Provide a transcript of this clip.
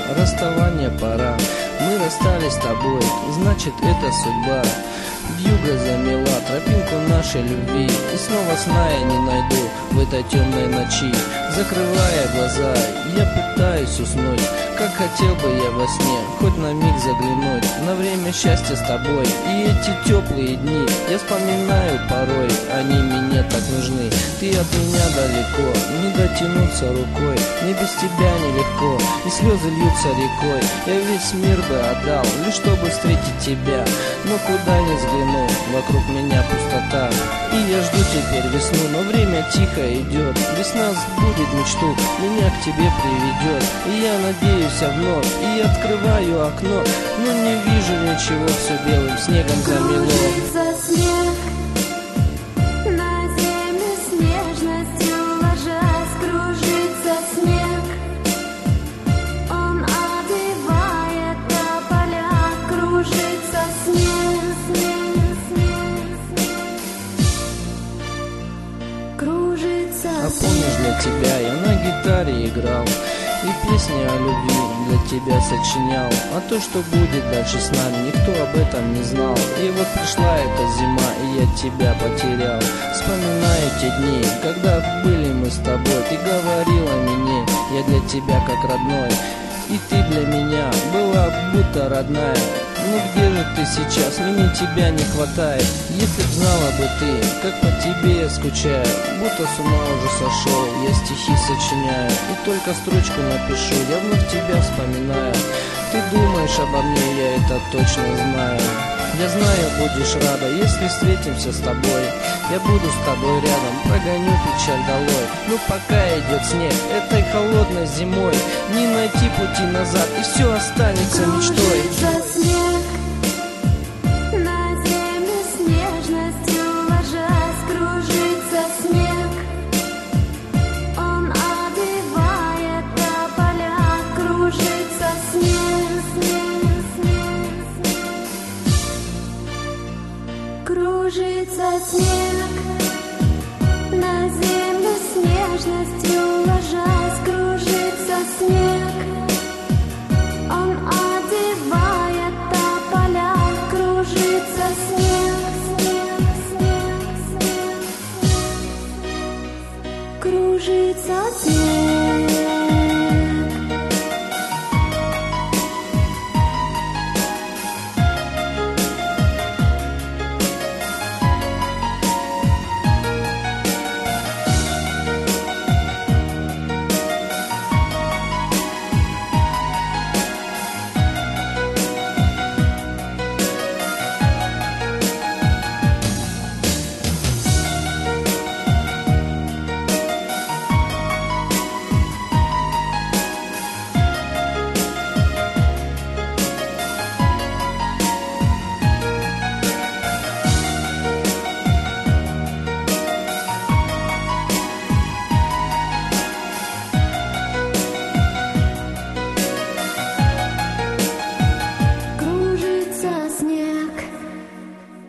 расставание пора. Мы расстались с тобой, значит это судьба. Вьюга замела тропинку нашей любви, и снова сна я не найду в этой темной ночи. Закрывая глаза, я пытаюсь уснуть, как хотел бы я во сне хоть на миг заглянуть на время счастья с тобой. И эти теплые дни я вспоминаю порой, они мне так нужны. Ты от меня далеко, не дотянуться рукой, мне без тебя нелегко, и слезы льются рекой. Я весь мир бы отдал, лишь чтобы встретить тебя, но куда ни взгляну, вокруг меня пустота. И я жду теперь весну, но время тихо идет. Весна сбудет мечту, меня к тебе приведет. И я надеюсь вновь, и открываю окно, но не вижу ничего, все белым снегом замело. Кружится снег, на землю с нежностью ложась, кружится снег. Он одевает тополя, кружится снег, снег, снег, снег. Кружится А помнишь, для тебя я на гитаре играл и песни о любви для тебя сочинял. А то, что будет дальше с нами, никто об этом не знал. И вот пришла эта зима, и я тебя потерял. Вспоминаю те дни, когда были мы с тобой. Ты говорила мне, я для тебя как родной, и ты для меня была будто родная. Ну где же ты сейчас, мне тебя не хватает. Если б знала бы ты, как по тебе я скучаю, будто с ума уже сошел, я стихи сочиняю, и только строчку напишу, я вновь тебя вспоминаю. Ты думаешь обо мне, я это точно знаю. Я знаю, будешь рада, если встретимся с тобой. Я буду с тобой рядом, прогоню печаль долой. Но пока идет снег, этой холодной зимой не найти пути назад, и все останется мечтой. кружится снег.